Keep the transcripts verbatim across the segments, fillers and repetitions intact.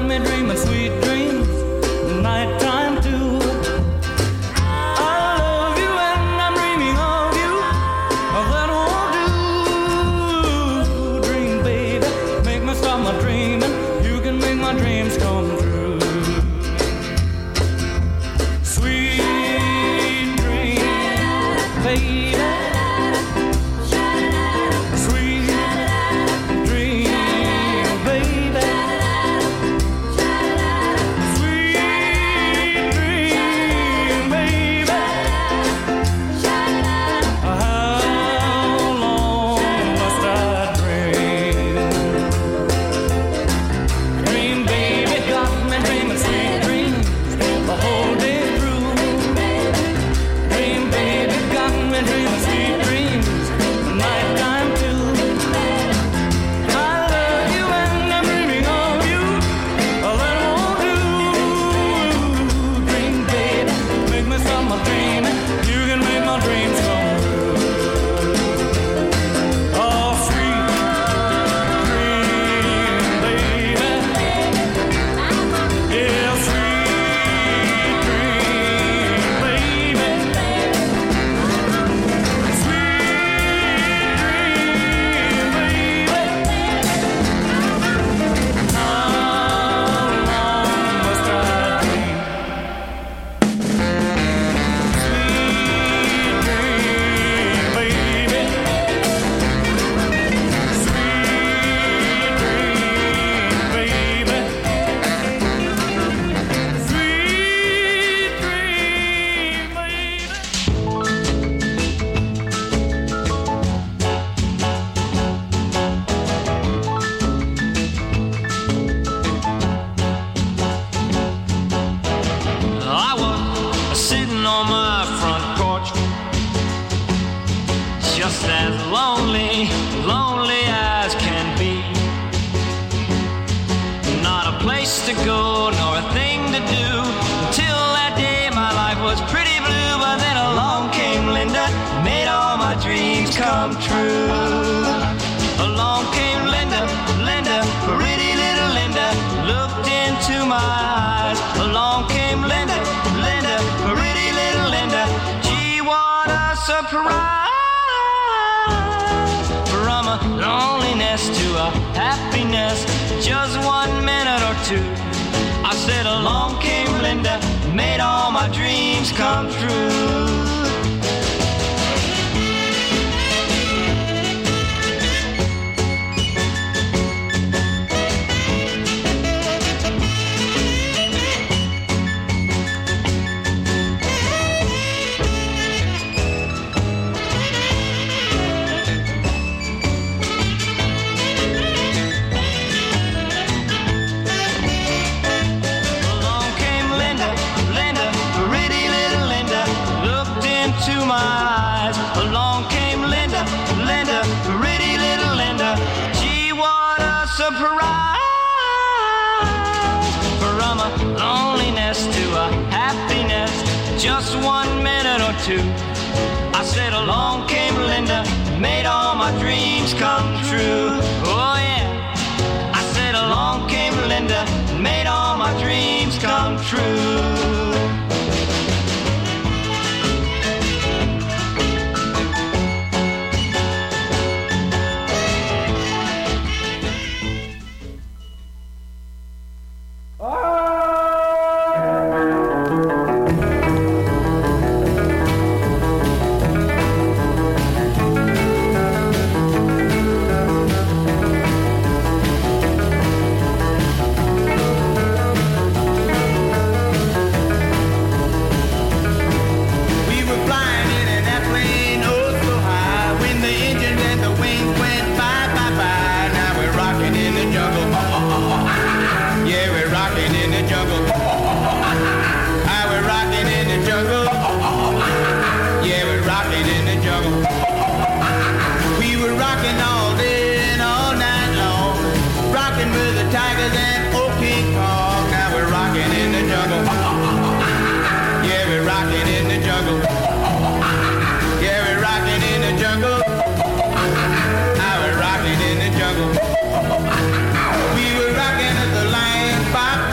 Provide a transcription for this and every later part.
me dreaming sweet dreams, nighttime too. I love you and I'm dreaming of you, that won't do. Dream, baby, make me stop my dreaming. You can make my dreams come true. Sweet dream, baby. Come true. Along came Linda, Linda, pretty little Linda, looked into my eyes. Along came Linda, Linda, pretty little Linda. Gee, what a surprise! From a loneliness to a happiness, just one minute or two. I said, along came Linda, made all my dreams come true. Just one minute or two. I said, along came Linda, made all my dreams come true. Oh yeah. I said, along came Linda, made all my dreams come true. We were rocking at the line,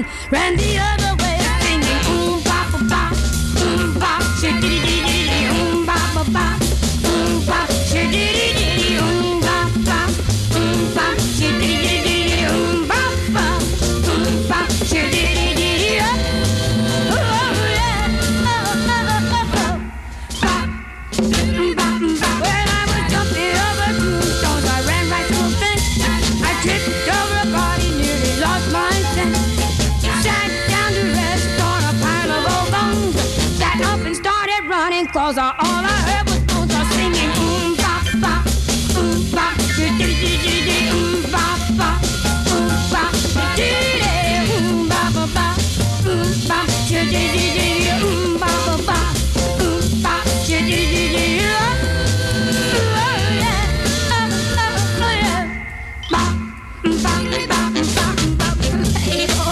ran the other way, singing oom ba ba ba, oom ba, shididididi, oom ba ba ba, oom ba, shididididi, oom ba ba, oom ba, shididididi, oom ba ba, oom ba, shididididi, oh yeah, oh oh oh oh, ba, ba ba. When I was jumping over tombstones, I ran right to a fence. I tripped over a body, nearly lost my sense. Sat down to rest on a pile of old bones. Sat up and started running, cause I, all I heard was bones are singing oom ba ba, oom ba, di-di-di-di-di, oom ba ba, oom ba, di-di-di, oom ba ba ba, oom ba, di-di-di-di, oom ba ba ba, oom ba, di-di-di-di, oh yeah, oh oh oh yeah, ba ba ba ba ba, hey boy.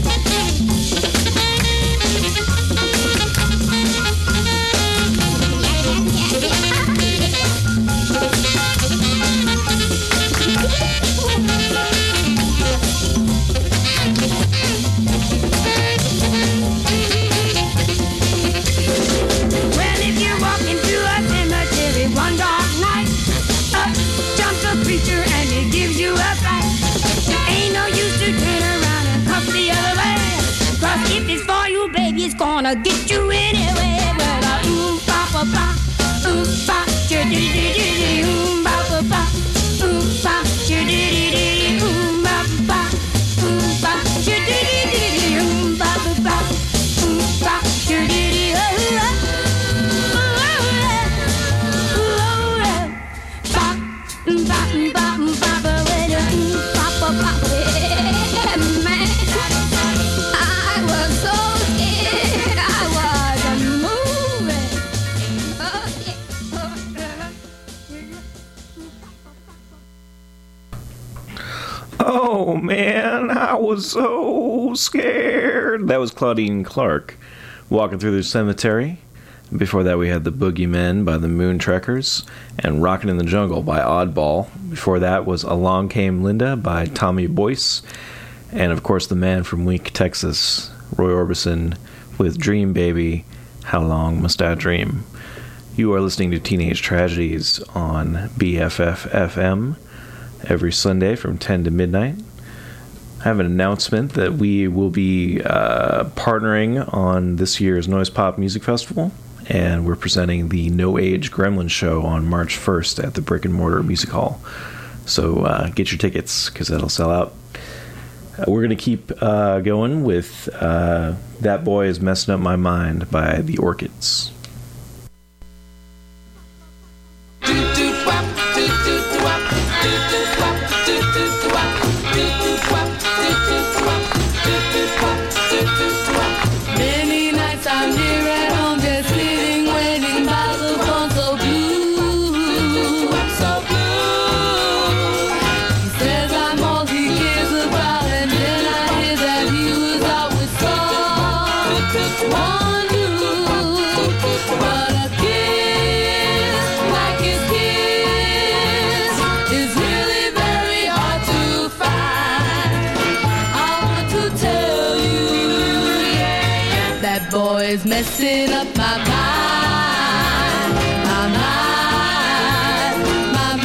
Well, if you walk into a cemetery one dark night, up jumps a preacher and he gives you a fright. Ain't no use to turn around and come the other way, cause if it's for you, baby, it's gonna get you anyway. Well, uh, oom ba ba ba, oom ba, di-di-di-di-di, oom ba ba ba, oom ba, di-di-di-di-di, oom ba ba, oom ba, di-di-di-di-di, oom ba ba ba, oom ba, di-di-di, oh yeah. Oh man, I was so scared. That was Claudine Clark, Walking Through the Cemetery. Before that, we had The Boogeymen by the Moontrekkers and Rockin' in the Jungle by Oddball. Before that was Along Came Linda by Tommy Boyce. And of course, the man from Wink, Texas, Roy Orbison, with Dream Baby, How Long Must I Dream? You are listening to Teenage Tragedies on B F F F M every Sunday from ten to midnight. I have an announcement that we will be uh, partnering on this year's Noise Pop Music Festival, and we're presenting the No Age Gremlin Show on March first at the Brick and Mortar Music Hall. So uh, get your tickets, because that'll sell out. Uh, we're going to keep uh, going with uh, That Boy Is Messing Up My Mind by The Orchids. Many nights I'm here at home, just sitting, waiting by the phone, so blue, so blue. He says I'm all he cares about, and then I hear that he was out with someone new. But a kiss like his kiss is really very hard to find. I want to tell you, that boy is messing up my mind, my mind, my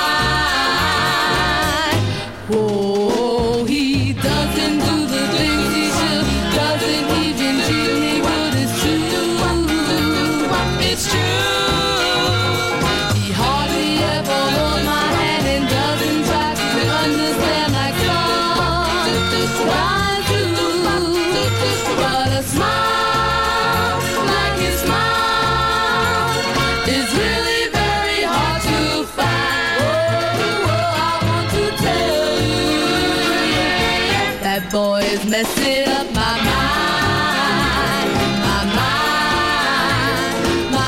mind. Oh, he doesn't do the things he should, doesn't even treat me good, it's true, it's true. He hardly ever holds my hand and doesn't try to understand like some guys do. But a smile like his smile is really very hard to find. Oh, I want to tell you, that boy is messing up my mind, my mind, my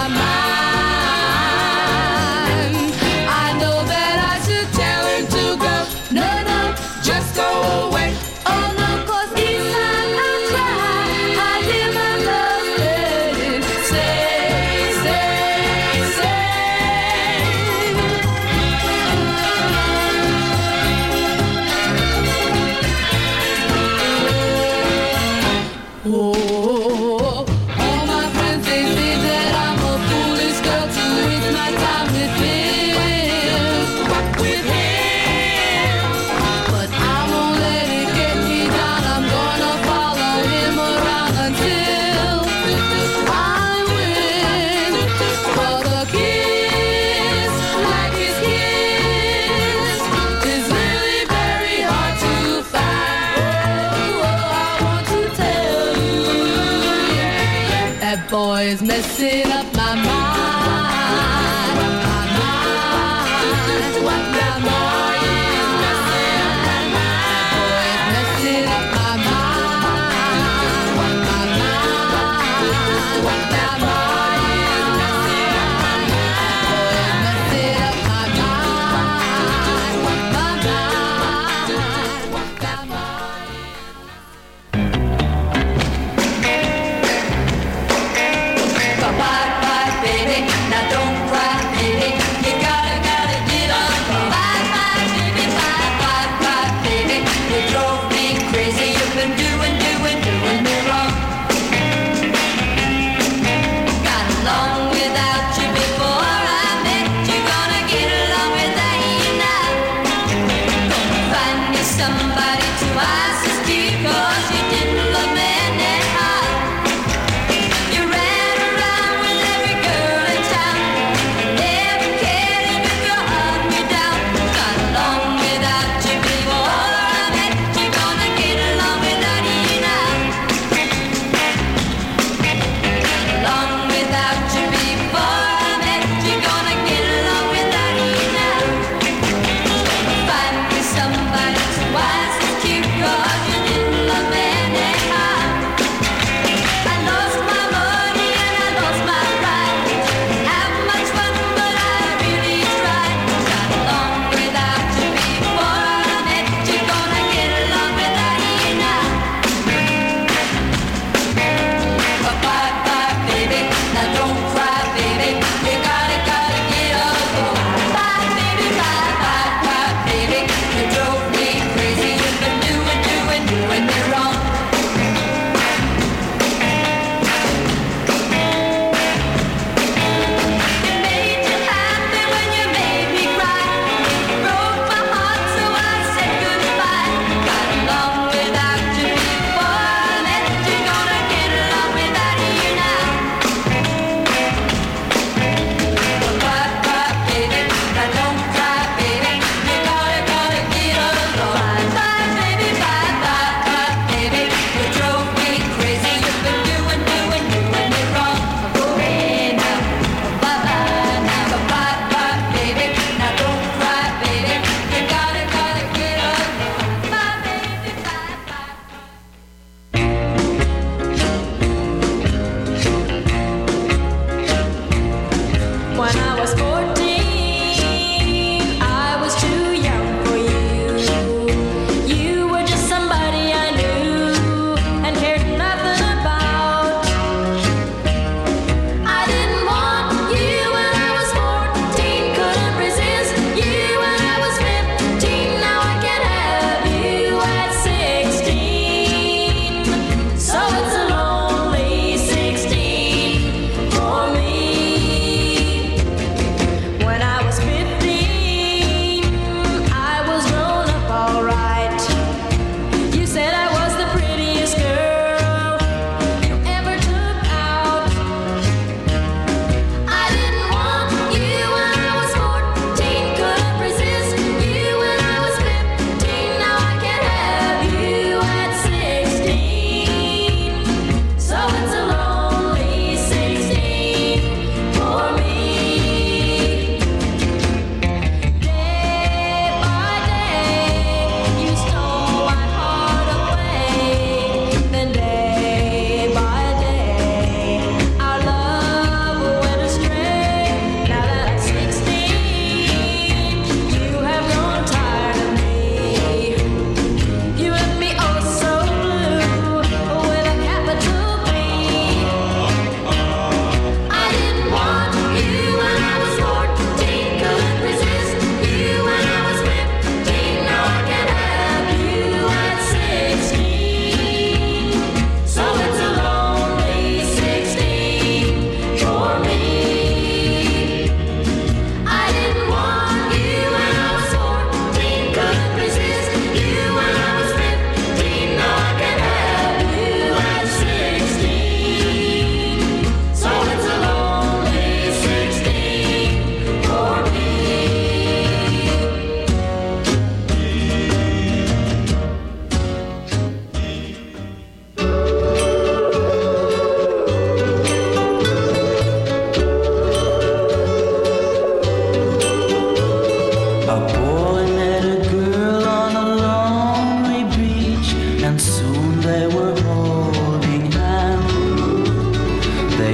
mind. I know that I should tell him to go, no, no, just go away. Oh no, 'cause each time I try, I hear my love saying, say, say, say. That boy is messing up my mind. My mind. My boy is messing up my mind. Boy is messing up my mind. My mind. My boy is messing up my mind. Boy is messing up my mind. My mind. My Bye bye, baby. Now don't cry, baby. You gotta, gotta get up. Bye bye,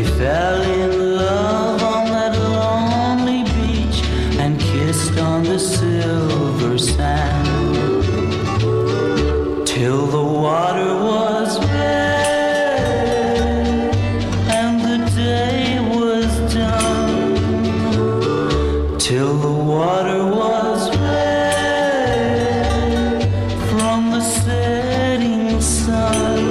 They fell in love on that lonely beach and kissed on the silver sand till the water was red and the day was done. Till the water was red from the setting sun.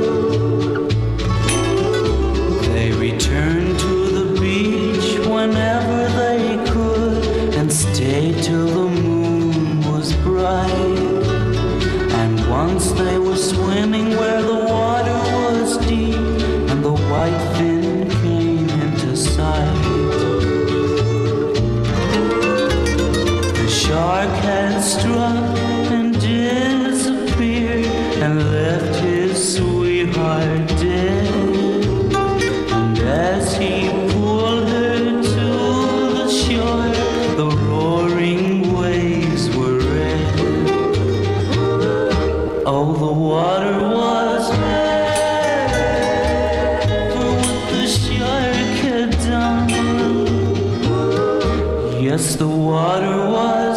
They returned to the beach whenever they could and stayed till the moon was bright. And once they were swimming where the water was deep and the white fin came into sight. The shark had struck and disappeared and left his sweetheart dead. And as he pulled her to the shore, the roaring waves were red. Oh, the water was red for what the shark had done. Yes, the water was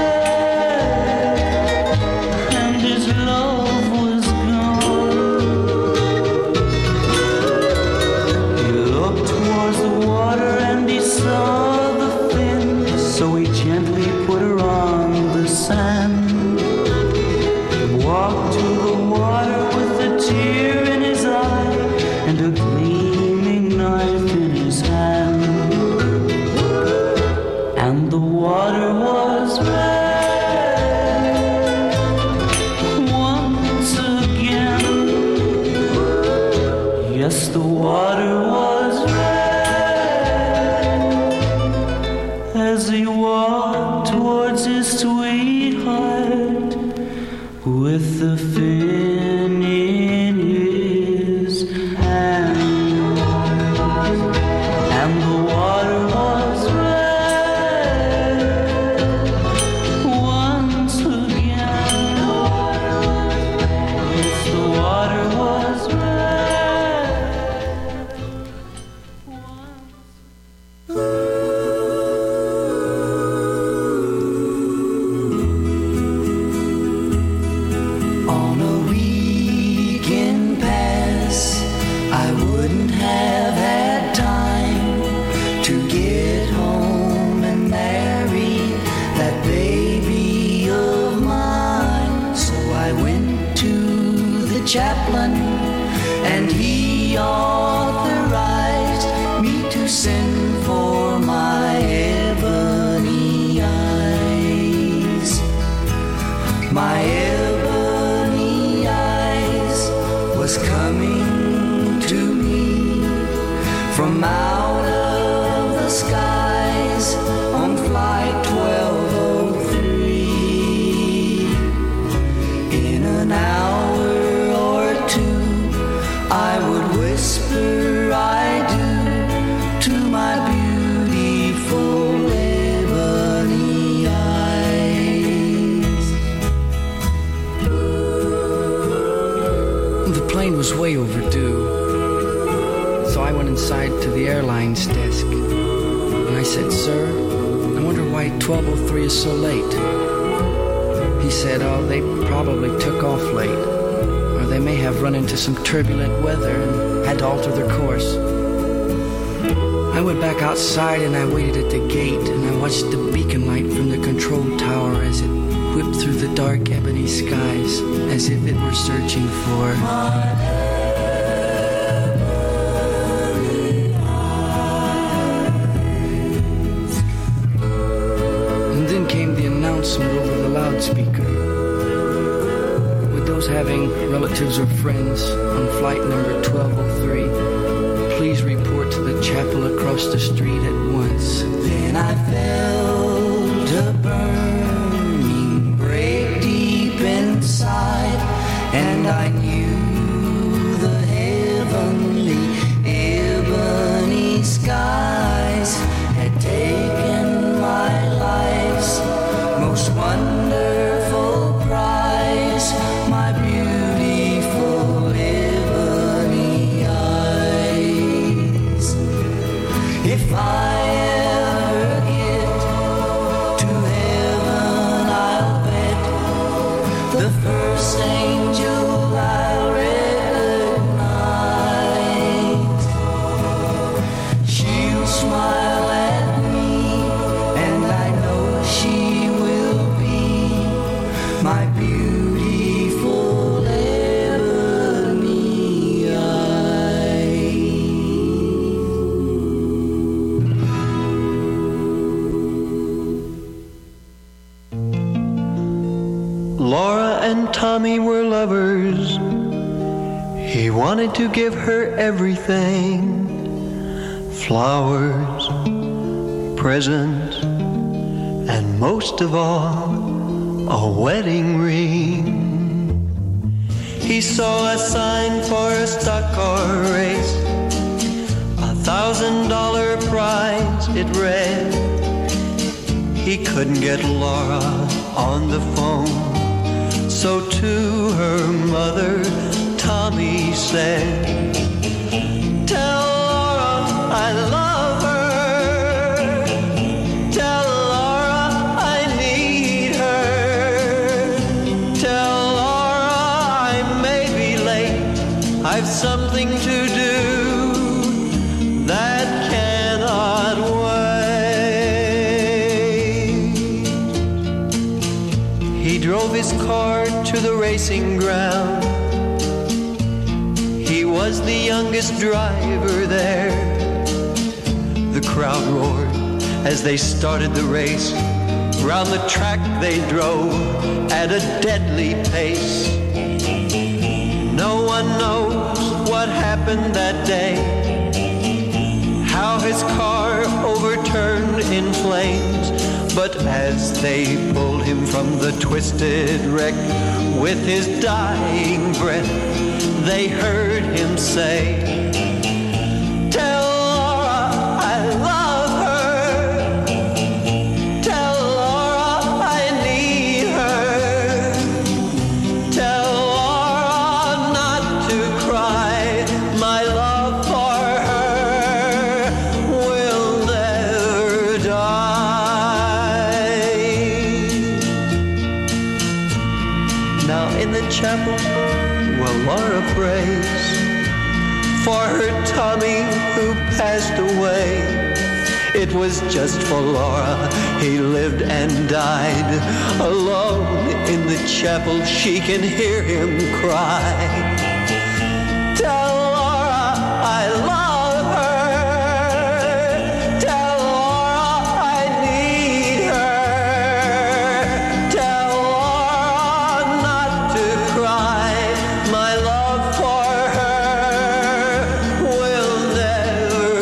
red and his love was gone. He looked towards the water and he saw the fin, so he gently put her on the sand. He walked to the water with a tear in his eye and a gleaming knife in his hand. And the water was red once again. Yes, the water was red as he walked towards his sweetheart with the fin in his hand. And the water was red once again. Yes, the water was red. On a weekend pass, I wouldn't have had time to get home and marry that baby of mine. So I went to the chaplain and he authorized me to send for my ebony eyes. My ebony eyes was coming to me from out of the skies on flight twelve oh three. In an hour or two, I would whisper I do to my beautiful ebony eyes. The plane was way overdue, so I went inside to the airline's desk and I said, "Sir, I wonder why twelve oh three is so late." He said, "Oh, they probably took off late, or they may have run into some turbulent weather and had to alter their course." I went back outside and I waited at the gate and I watched the beacon light from the control tower as it whipped through the dark ebony skies as if it were searching for And then came the announcement over the loudspeaker. With those having relatives or friends on flight number twelve oh three, please report to the chapel across the street at once. Then I felt a burning break deep inside, and I knew the heavenly ebony skies had taken my life's most wonderful prize, my beautiful ebony eyes. If I ever get to heaven, I'll bet the first angel I'll recognize. She'll smile at me, and I know she will be my beautiful ebony eye. Laura and Tommy were lovers. He wanted to give her everything. Flowers, presents, and most of all, a wedding ring. He saw a sign for a stock car race, a thousand dollar prize it read. He couldn't get Laura on the phone, so to her mother, Tommy said, "Tell Laura I love her. Tell Laura I need her. Tell Laura I may be late. I've something to do that cannot wait." He drove his car to the racing ground. He was the youngest driver there. The crowd roared as they started the race. Round the track they drove at a deadly pace. No one knows what happened that day, how his car overturned in flames. But as they pulled him from the twisted wreck, with his dying breath, they heard him say, "Tell Laura I love her. Tell Laura I need her. Tell Laura not to cry. My love for her will never die." Now in the chapel, well, Laura prays for her Tommy who passed away. It was just for Laura he lived and died. Alone in the chapel she can hear him cry, "Tell Laura I love her. Tell Laura I need her. Tell Laura not to cry. My love for her will never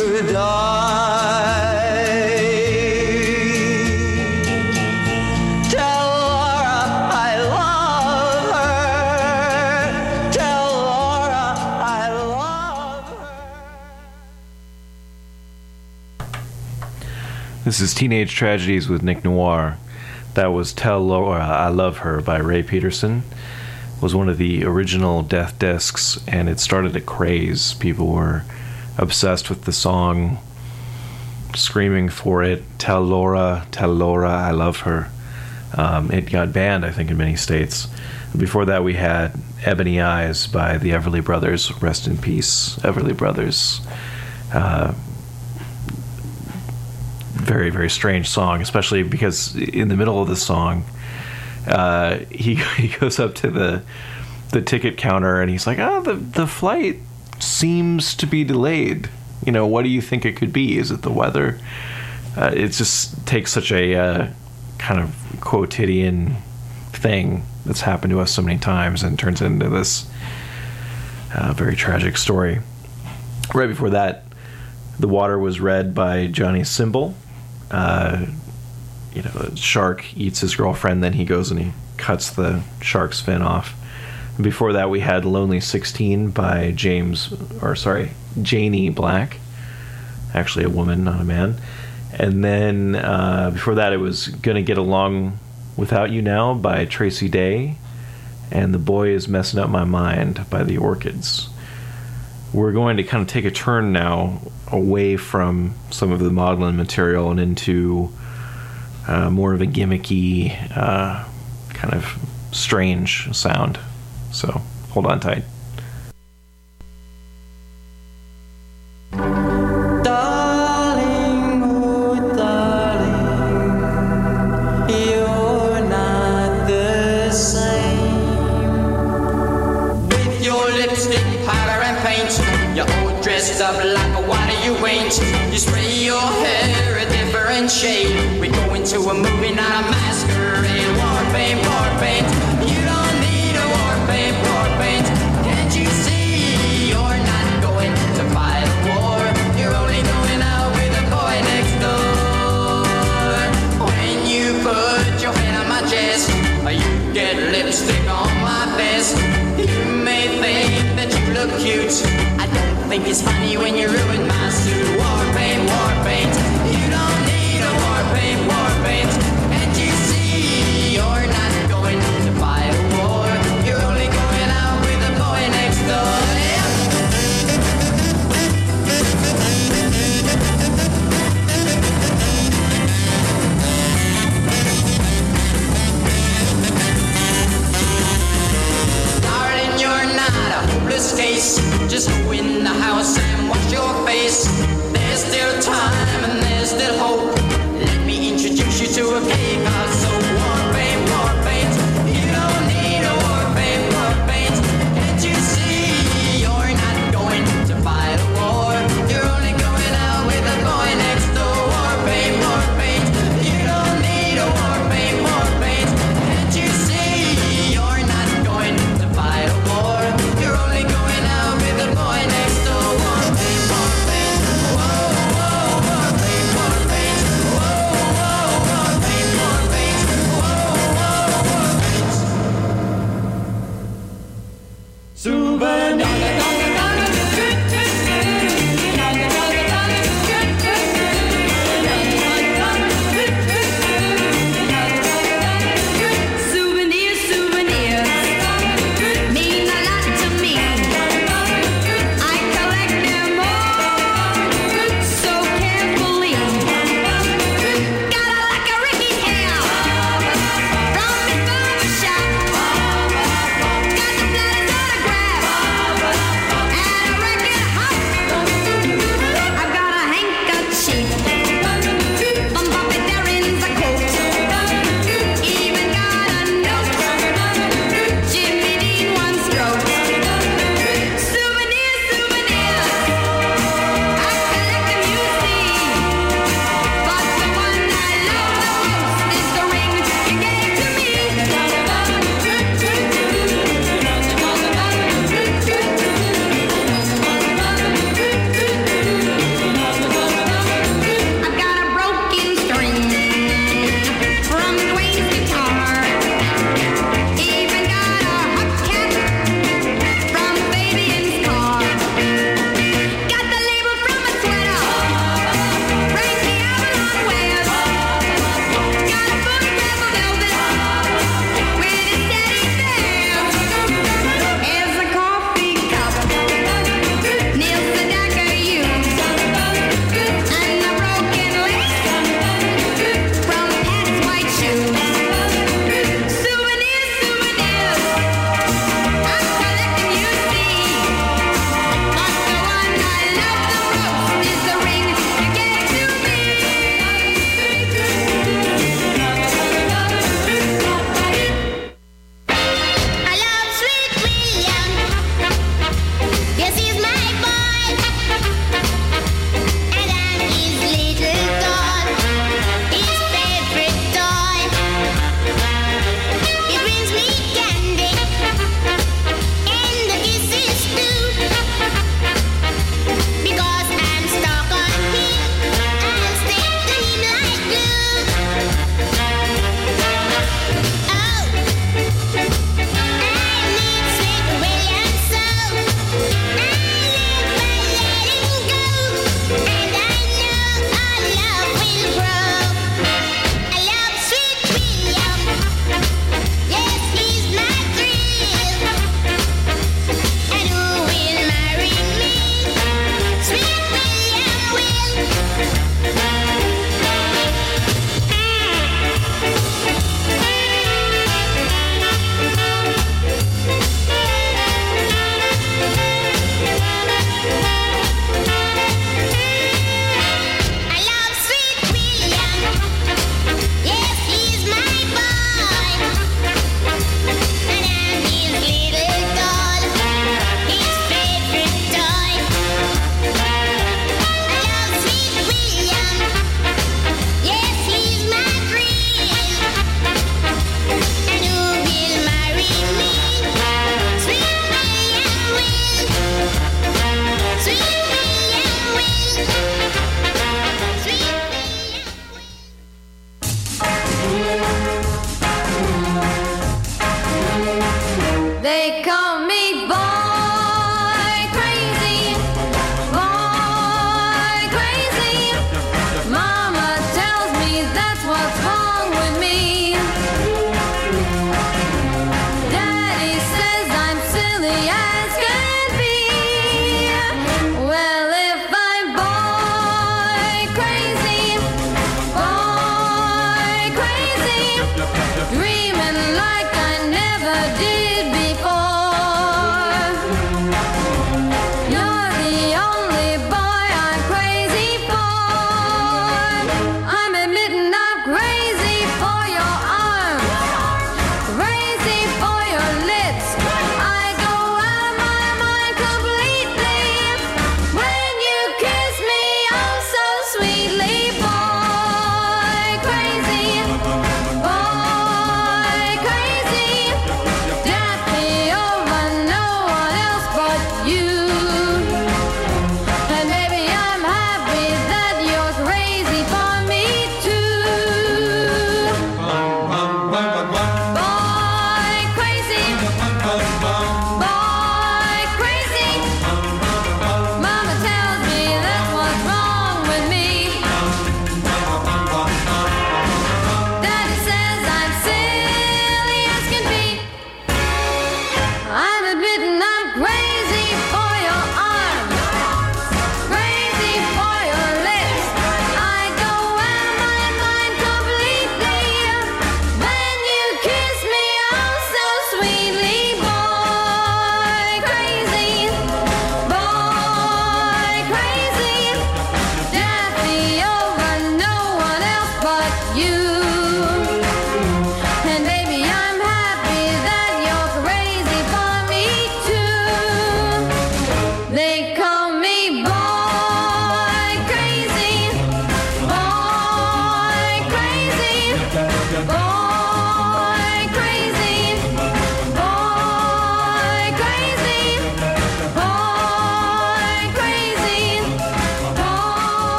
die. Tell Laura I love her. Tell Laura I love her." This is Teenage Tragedies with Nick Noir. That was Tell Laura I Love Her by Ray Peterson. It was one of the original Death Discs, and it started a craze. People were obsessed with the song, screaming for it. Tell Laura, tell Laura I love her. Um, it got banned, I think, in many states. Before that, we had Ebony Eyes by the Everly Brothers. Rest in peace, Everly Brothers. Uh, very, very strange song, especially because in the middle of the song, uh, he he goes up to the the ticket counter and he's like, "Oh, the the flight seems to be delayed. You know, what do you think it could be? Is it the weather?" Uh, it just takes such a uh, kind of quotidian thing that's happened to us so many times and turns into this uh, very tragic story. Right before that, The Water Was Red by Johnny Symbol. Uh, you know, a shark eats his girlfriend, then he goes and he cuts the shark's fin off. Before that, we had Lonely sixteen by James, or sorry, Janie Black. Actually a woman, not a man. And then uh, before that, it was Gonna Get Along Without You Now by Tracy Day. And The Boy Is Messing Up My Mind by The Orchids. We're going to kind of take a turn now away from some of the maudlin material and into uh, more of a gimmicky, uh, kind of strange sound. So hold on tight. Darling, oh darling, you're not the same. With your lipstick, powder and paint, you're all dressed up like a what you ain't. You spray your hair a different shade. We go into a movie, not a masquerade. War paint, war paint, you don't need a war paint, war paint. Can't you see you're not going to fight a war? You're only going out with a boy next door. When you put your hand on my chest, you get lipstick on my vest. You may think that you look cute, I don't think it's funny when you ruin my suit. War paint, war paint, you don't need a war paint, war paint. Can't you see you're not going to fight?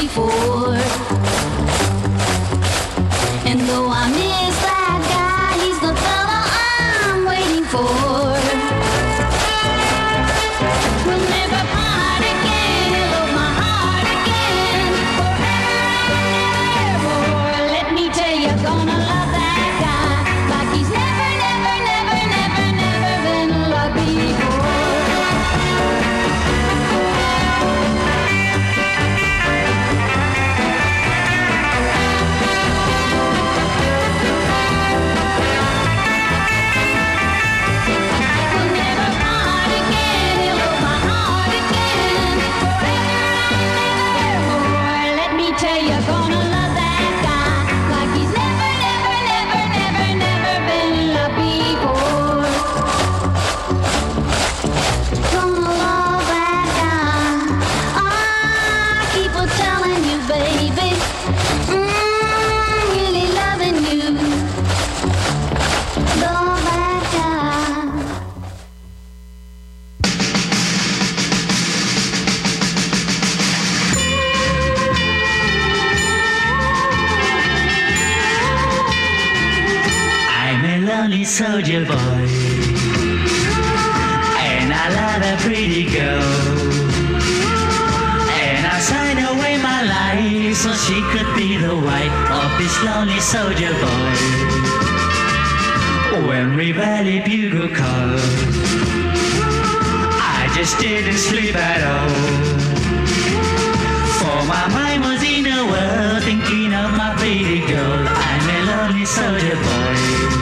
before. And though I miss that guy, he's the fella I'm waiting for. We'll never part again, he'll hold my heart again. Forever, let me tell you, gonna love that guy like he's never, never, never, never, never been loved before. We'll never part again, he'll hold my heart again. Forever, let me tell you, gonna love that guy like he's never, never, never, never, never been loved before. Gonna love that guy. I keep on telling you, baby. Mm, really loving you. Love that guy. I'm a lonely soldier boy, and I love a pretty girl, and I signed away my life so she could be the wife of this lonely soldier boy. When Reveille bugle called, I just didn't sleep at all, for my mind was in the world thinking of my pretty girl. I'm a lonely soldier boy.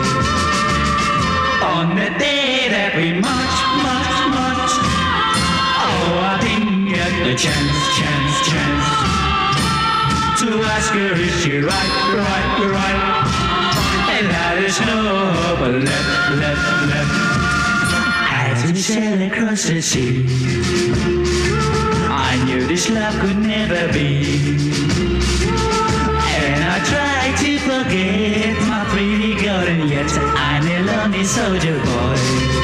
On the day that we march, march, march, oh, I didn't get the chance, chance, chance to ask her if she right, right, right, and now there's no hope left, left, left. As we sail across the sea, I knew this love could never be, and I tried to forget my pretty girl, and yet I'm a lonely soldier boy.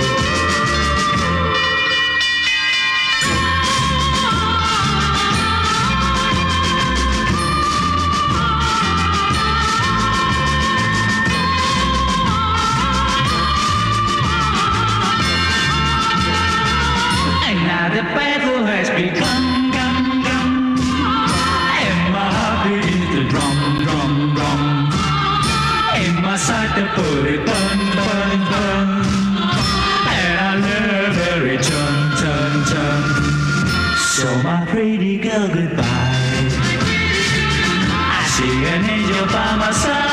And now the battle has begun, gun, gun, and my heart beats the drum, drum, drum. In my sight to put it burn, burn, burn, and I'll never return, turn, turn. So my pretty girl, goodbye. I see an angel by my side.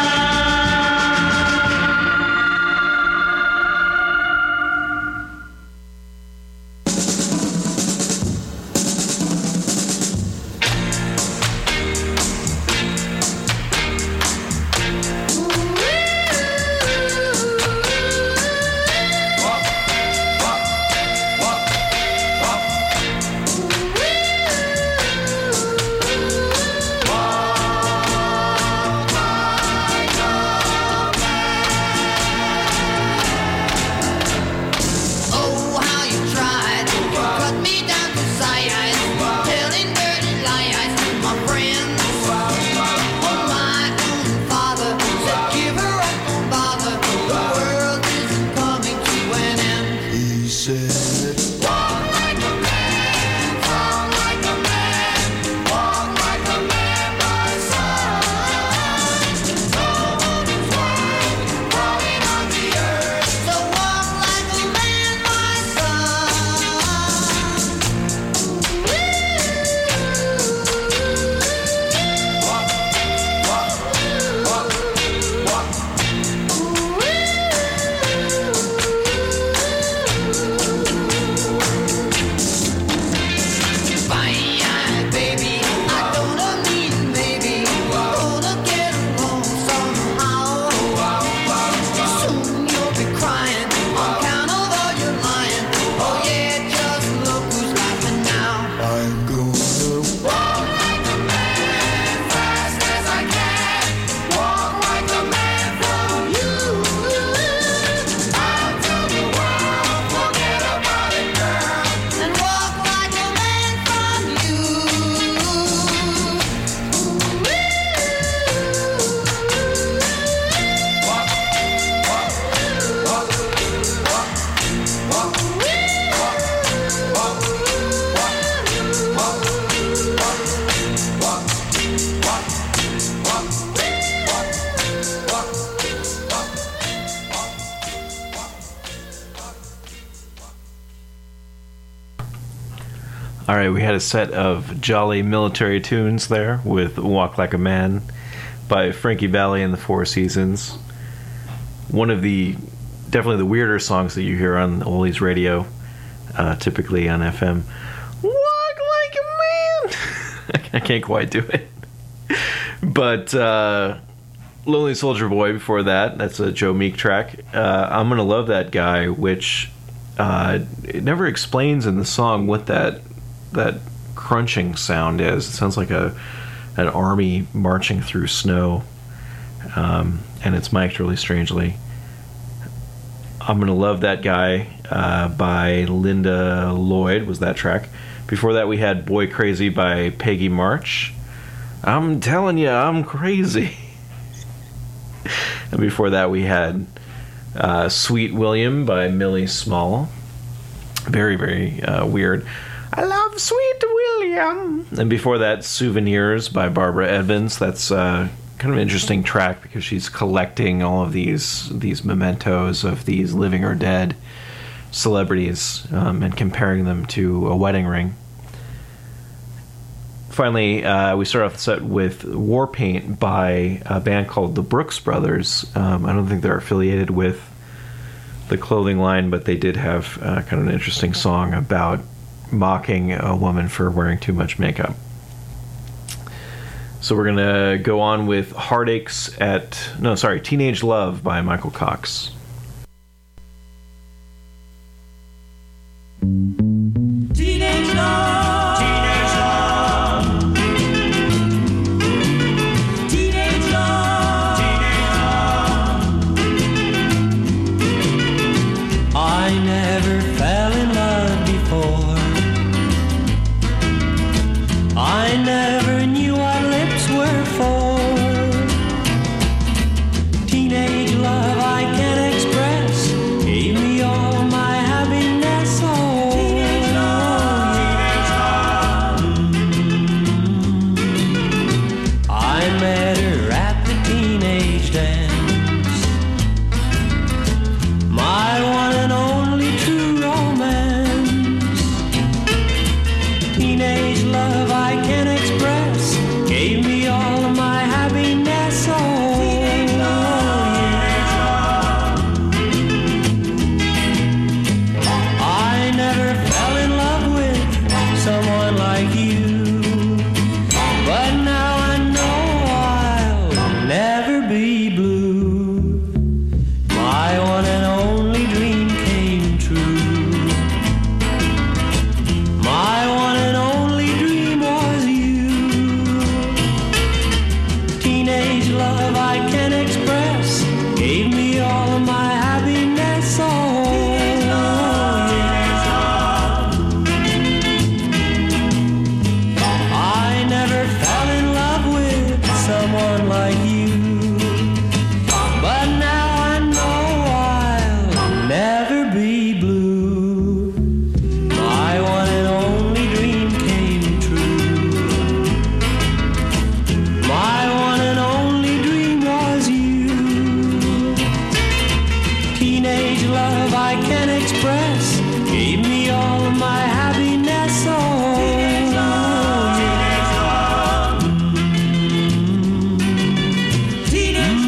All right, we had a set of jolly military tunes there with Walk Like a Man by Frankie Valli and the Four Seasons. One of the, definitely the weirder songs that you hear on oldies radio, uh, typically on F M. Walk like a man! I can't quite do it. But uh, Lonely Soldier Boy before that, that's a Joe Meek track. Uh, I'm Gonna Love That Guy, which uh, it never explains in the song what that that crunching sound is. It sounds like a an army marching through snow, um, and it's mic'd really strangely. I'm Gonna Love That Guy uh, by Linda Lloyd was that track. Before that we had Boy Crazy by Peggy March. I'm telling you, I'm crazy. And before that we had uh, Sweet William by Millie Small. Very, very uh, weird. I love Sweet William. And before that, Souvenirs by Barbara Evans. That's uh, kind of an interesting track because she's collecting all of these these mementos of these living or dead celebrities um, and comparing them to a wedding ring. Finally, uh, we start off the set with War Paint by a band called the Brooks Brothers. Um, I don't think they're affiliated with the clothing line, but they did have uh, kind of an interesting song about mocking a woman for wearing too much makeup. So we're going to go on with Heartaches at... No, sorry, Teenage Love by Michael Cox. Teenage love, teenage love, teenage love, teenage love. I never fell in love before. I never knew what lips were for. Teenage love I can't express gave me all my happiness. Oh, teenage love, teenage love. I met her at the teenage dance, my one and only true romance. Teenage love I can't express gave me all of my happiness. Oh, teenage love, I never fell in love with someone like you, but now I know I'll never be blue. My one and only dream came true. My one and only dream was you. Teenage love I can't express gave me all of my happiness. Oh, teenage love, I never fell in love with someone like you, but now I know I'll never be blue. My one and only dream came true. My one and only dream was you. Teenage love I can't express gave me all of my happiness. Oh, teenage love, teenage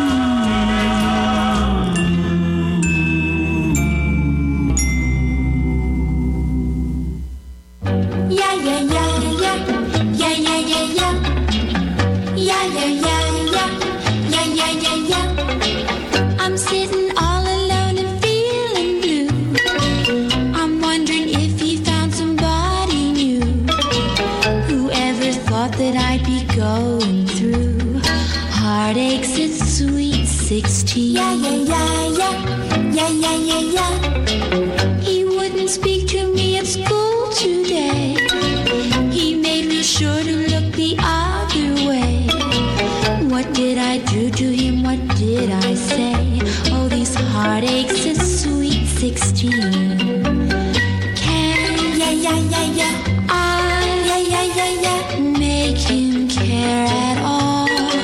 love. Yeah, yeah, yeah, yeah. Yeah, yeah, yeah, yeah. Yeah, yeah, yeah, yeah. Yeah, yeah, yeah, yeah. I'm sitting all alone and feeling blue. I'm wondering if he found somebody new. Whoever thought that I'd be going through heartaches at sweet sixteen. Yeah, yeah, yeah, yeah. Yeah, yeah, yeah, yeah. He wouldn't speak to me at school today. He made me sure to look the other way. What did I do to him? What did I say? Oh, these heartaches at sweet sixteen. Can, yeah, yeah, yeah, yeah. I, yeah, yeah, yeah, yeah. Make him care at all.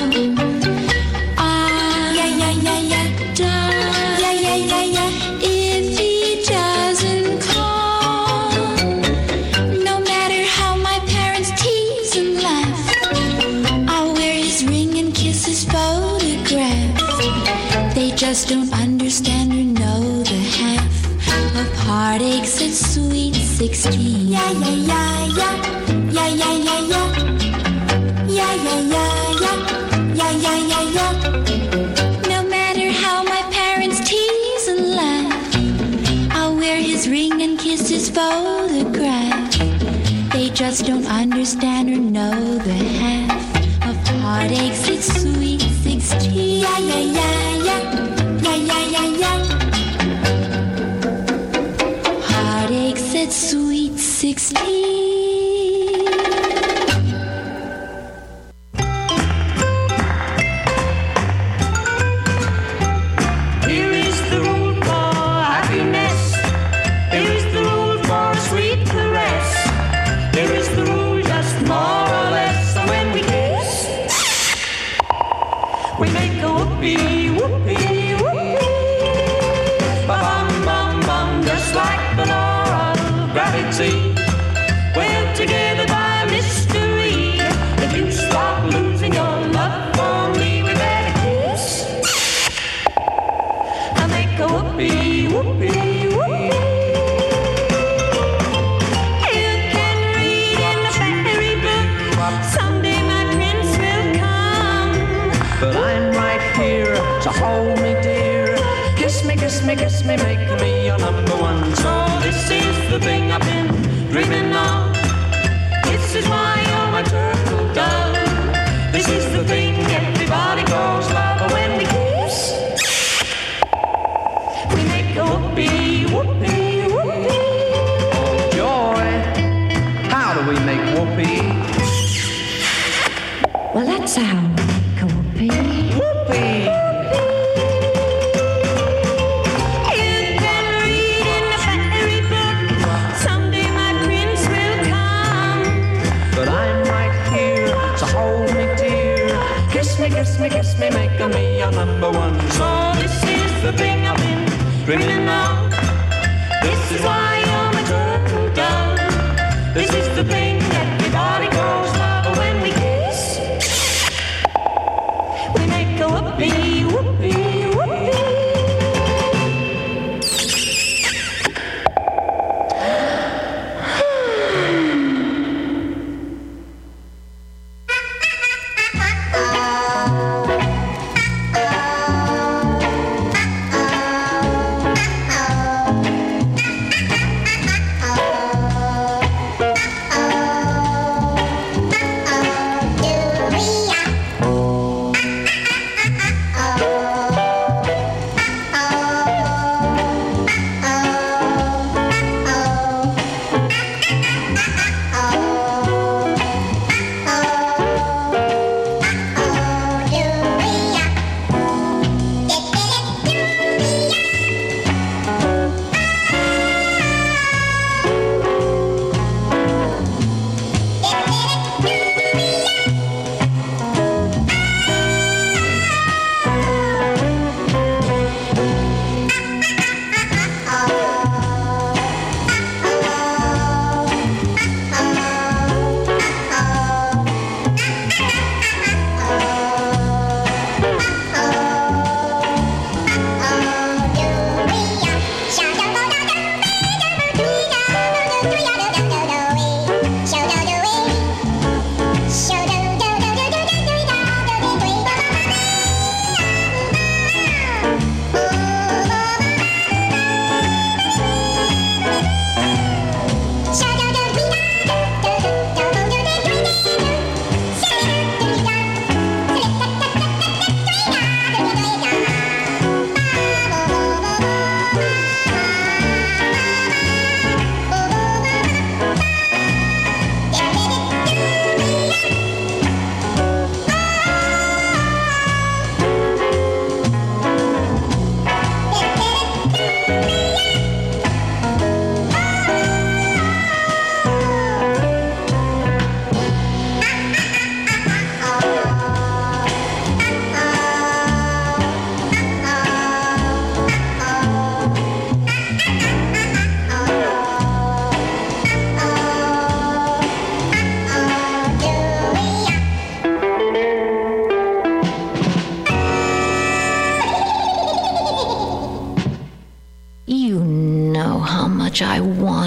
I, yeah, yeah, yeah, yeah. Don't, yeah, yeah, yeah, yeah. If he doesn't call, no matter just don't understand or know the half of heartaches at sweet sixteen. Yeah, yeah, yeah, yeah. Yeah, yeah, yeah, yeah. Yeah, yeah, yeah, yeah. Yeah, yeah, yeah, yeah. No matter how my parents tease and laugh, I'll wear his ring and kiss his photograph. They just don't understand or know the half of heartaches at sweet sixteen. Yeah, yeah, yeah, yeah. Yeah, yeah, yeah, yeah. Heartaches at sweet sixteen. Here is the rule for happiness. Here is the rule for a sweet caress. Here is the rule, just more or less. So when we kiss, we make a whoopee, whoopee, whoopee. Ba-bum, bum, bum, just like the law of gravity. We're together by mystery. If you start losing your love for me, we better kiss. I make a whoopee, whoopee, whoopee. You can read in the fairy book, someday my prince will come. But I'm right here, so hold me dear. Kiss me, kiss me, kiss me, make me your number one. So this is the thing I've been dreaming of. This is why you're my turtle dove. This is the thing everybody calls love. When we kiss, we make a whoopee, whoopee, whoopee. Joy, how do we make whoopee? Well, that's how we make a whoopee. Whoopee! You can read in the fairy book, someday my prince will come. But I'm right here, so hold me dear. Kiss me, kiss me, kiss me, make me your number one. So this is the thing I've been dreaming of. This is why you're my turtle dove. This is the thing everybody calls love. When we kiss, we make a whoopee, whoopee, whoopee. Yeah,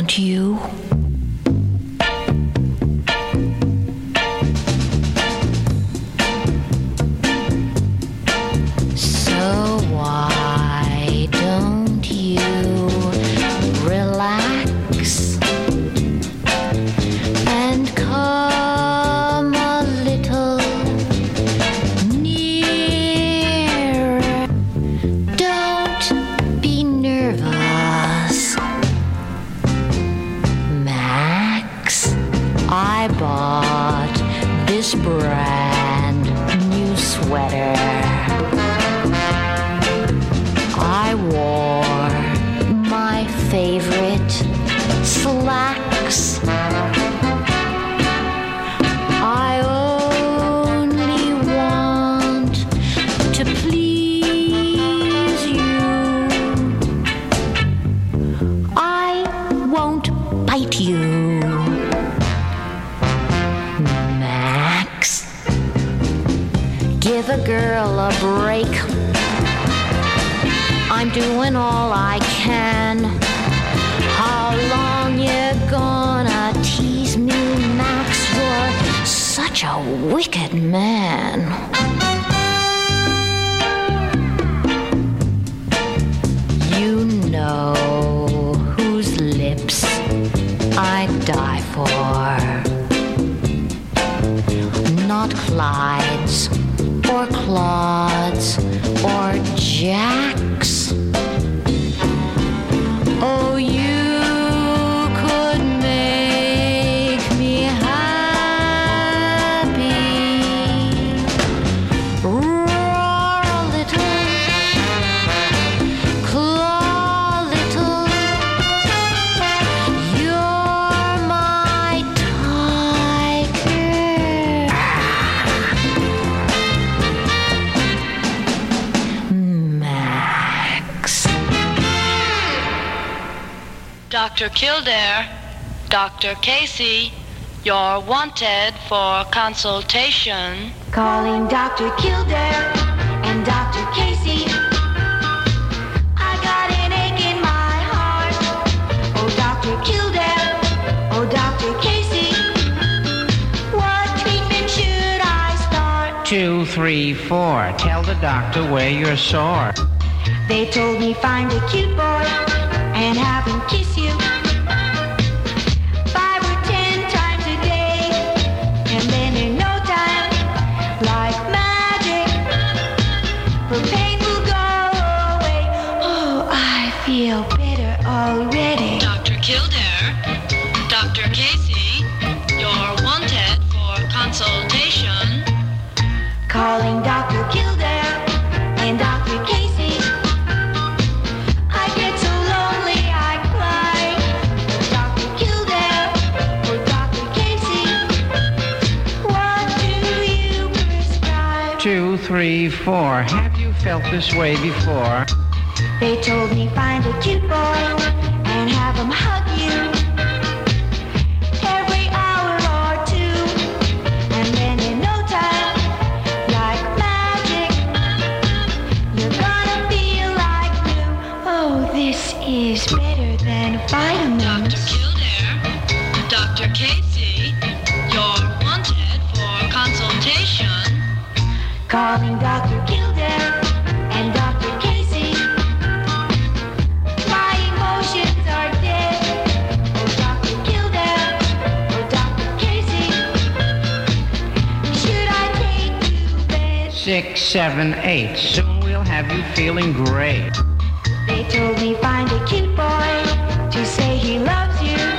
don't you? So why don't you relax and come a little nearer? Don't be nervous, Max. I bought this brand new sweater. I wore my favorite slacks. I only want to please you. I won't bite you, Max. Give a girl a break. I'm doing all I can. How long you gonna tease me, Max? You're such a wicked man. You know whose lips I'd die for. Not Clyde's or Claude's or Jack's. Oh, you could make me happy. Roar a little, claw a little. You're my tiger. Max. Doctor Kildare, Doctor Casey, you're wanted for consultation. Calling Doctor Kildare and Doctor Casey. I got an ache in my heart. Oh, Doctor Kildare. Oh, Doctor Casey. What treatment should I start? Two, three, four. Tell the doctor where you're sore. They told me find a cute boy and have him kiss you five or ten times a day, and then in no time, like magic, the pain will go away. Oh, I feel better already. Doctor Kildare, Doctor Casey, you're wanted for consultation. Calling Doctor Kildare and Doctor Casey. I get so lonely I cry. Doctor Kildare or Doctor Casey. What do you prescribe? Two, three, four. Have you felt this way before? They told me find a cute boy and have him hug you every hour or two, and then in no time, like magic, you're gonna feel like new. Oh, this is better than vitamins. Doctor Kildare, Doctor Casey, you're wanted for consultation. Calling Doctor Kildare and Doctor Casey. My emotions are dead. Oh, Doctor Kildare. Oh, Doctor Casey. Should I take you to bed? Six, seven, eight. Soon we'll have you feeling great. They told me find a cute boy to say he loves you